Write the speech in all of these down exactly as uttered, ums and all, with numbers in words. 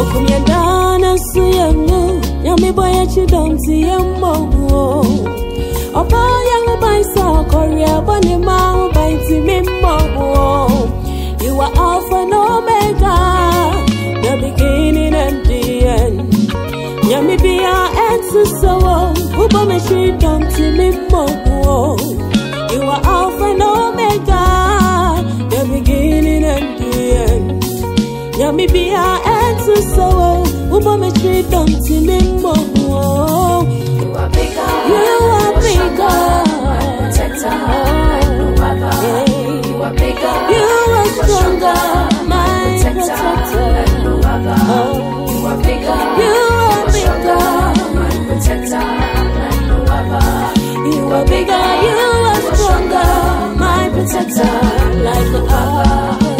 Wokum ya dana suyangu, yami boya chidonti ya mo. Opa ya ubai sa korea bani ma ubai ti mi mo. You are Alpha and Omega, the beginning and the end. Yami biya ensu so, uba me chidonti mi mo. You are Alpha and Omega, the beginning and the end. Yami biya ensu so, uba me chidonti mi mo. You are bigger, you are bigger, my protector, like no other. You are bigger, you are stronger, my protector, like no other. You are bigger, you are bigger, my protector, like no other. you are bigger, you are stronger, my protector, like no other.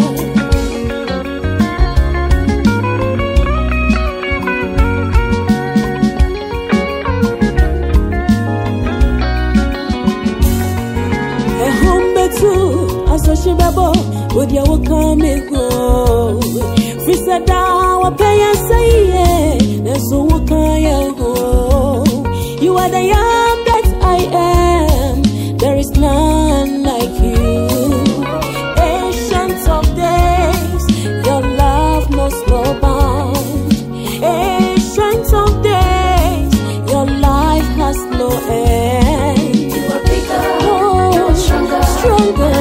So she babo, would you welcome me go? Frisa da wa pay say, that's so can you go? You are the young that I am, there is none like you. Ancient of days, your love knows no bound. Ancient of days, your life has no end. You are bigger, oh, you are stronger, stronger.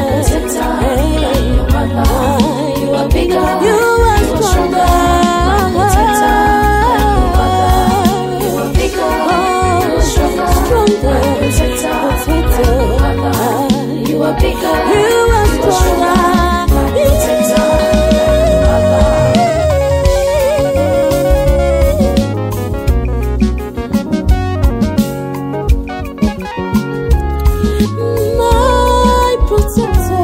You are bigger, you are stronger, you are bigger, you are stronger, stronger, protector, you are bigger, you are stronger, my protector.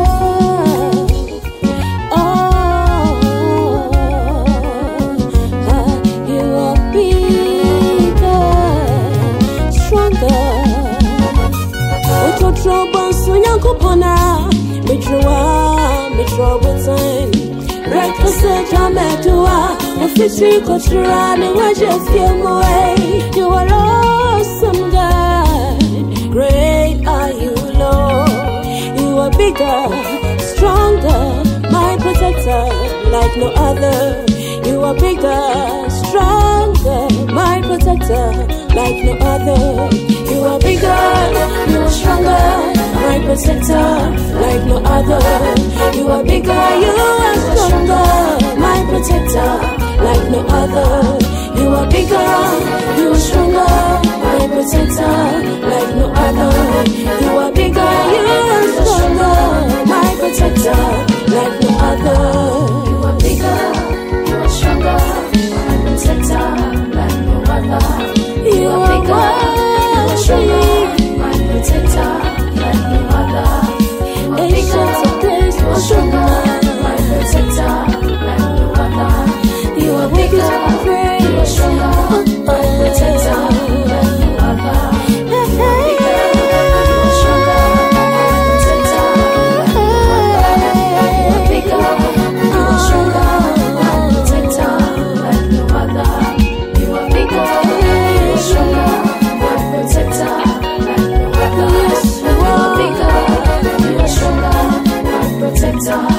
Trouble, so young Kupona, Mitrua, Mitrobo time. Breakfast, Jametua, the fishy culture, and what you feel away. You are awesome, God. Great are you, Lord. You are bigger, stronger, my protector, like no other. You are bigger, stronger, my protector, like no other. You are bigger, you are stronger, my protector, like no other. You are bigger, you are stronger, my protector, like no other. You are bigger, you are stronger, my protector, like no other. You are bigger, you are stronger, my protector, like no other. You are bigger, you are stronger, my protector, like no other. You are bigger, you are stronger, my protector, like no other. You are bigger, you are stronger, my protector, like no other. You are bigger, you are stronger, my protector, like no other. You are bigger, you are stronger, my protector, like no other. You are bigger, you are stronger, my protector, like no other. You are bigger, you are stronger, my protector, like no other. You are bigger, you are stronger, my protector.